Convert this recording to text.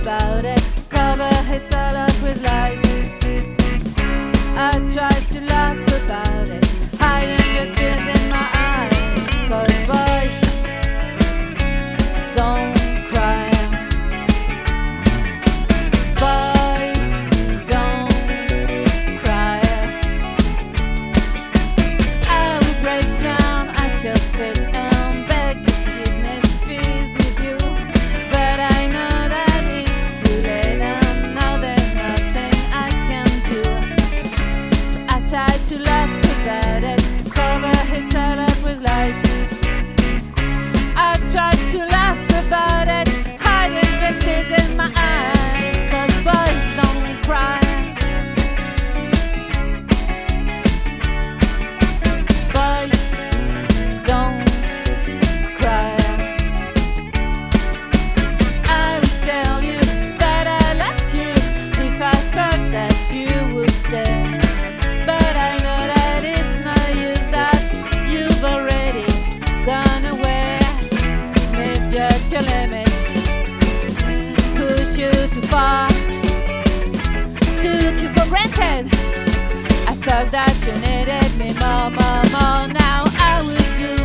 about it, cover it all up with lies. I try to laugh about it, hiding the tears in my eyes. 'Cause boys don't cry. Boys don't cry. I will break down at your feet and beg forgiveness, please with you. But I know that it's too late and now there's nothing I can do. So I try to laugh about it, cover it all up with lies. I try to laugh about it, hiding the tears in my eyes. 'Cause boys don't cry. Boys don't cry. I would tell you that I loved you if I thought that you would stay. But I know that it's no use, that you've already gone away. Misjudge your limits, push you too far, took you for granted. I thought that you needed me more. Now I would do